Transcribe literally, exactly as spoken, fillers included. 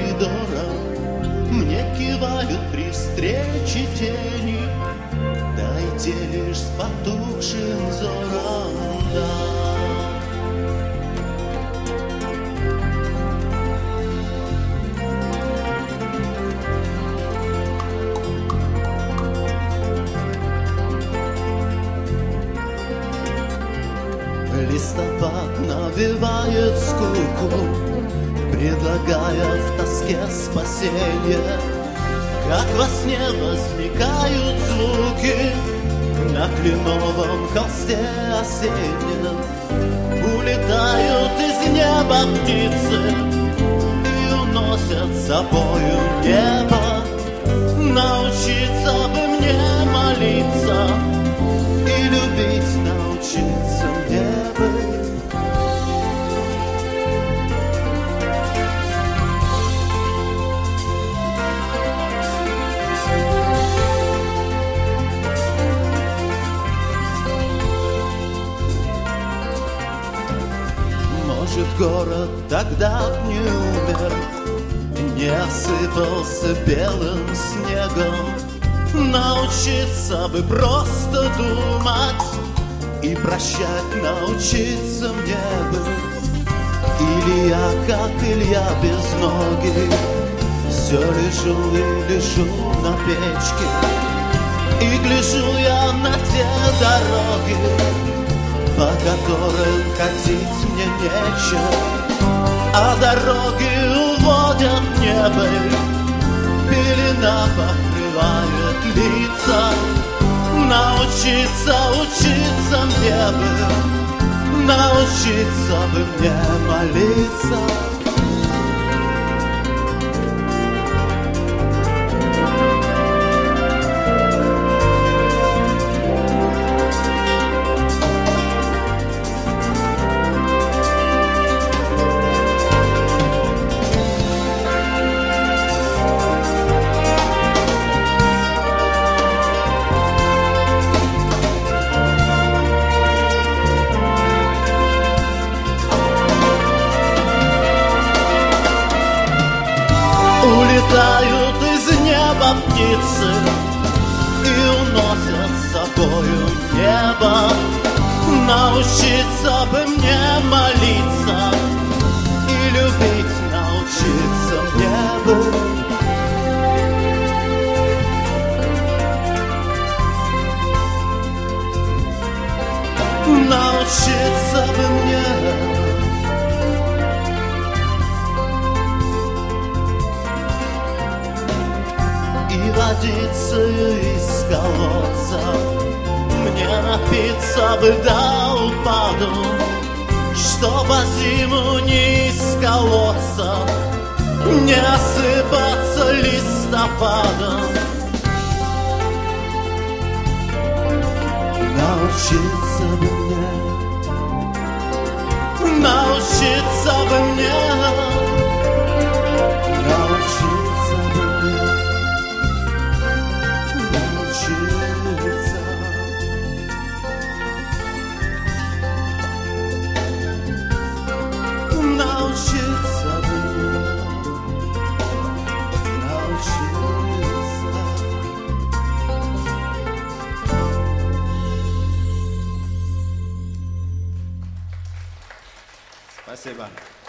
коридора мне кивают при встрече тени. Дайте лишь с потухшим взором, да. Листопад навевает скуку, предлагая в тоске спасенье. Как во сне возникают звуки на кленовом холсте осеннем. Улетают из неба птицы и уносят с собою небо. Научиться бы мне молиться и любить научиться мне бы. Может, город тогда б не умер, не осыпался белым снегом. Научиться бы просто думать и прощать научиться мне бы. Или я, как Илья Безногий, все лежу и лежу на печке, и гляжу я на те дороги, по которым ходить мне нечего, а дороги уводят небо, пелена покрывает лица. Научиться, учиться мне бы, научиться бы мне молиться. Улетают из неба птицы и уносят с собою небо. Научиться бы мне молиться и любить научиться мне бы. Научиться бы мне и водицей из колодца, мне напиться бы до упаду, чтоб зиму не исколоться, не осыпаться листопадом. Научиться бы мне, научиться бы мне, научиться бы мне, научиться. Научиться бы мне, научиться. Спасибо.